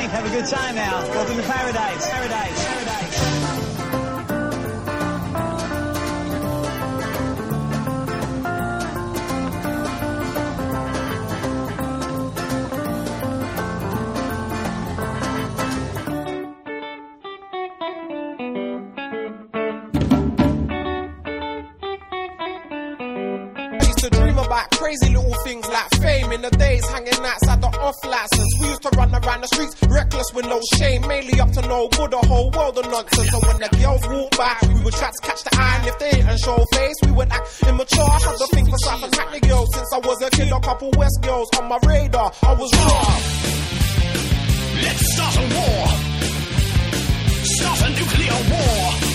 drink, have a good time now. Welcome to paradise, paradise, paradise. To dream about crazy little things like fame. In the days hanging outside the off license, we used to run around the streets reckless with no shame, mainly up to no good, the whole world of nonsense. So when the girls walk by, we would try to catch the eye, and if they didn't show face, we would act immature. I had to think for South and Hackney girls since I was a kid. A couple West girls on my radar, I was raw. Let's start a war. Start a nuclear war.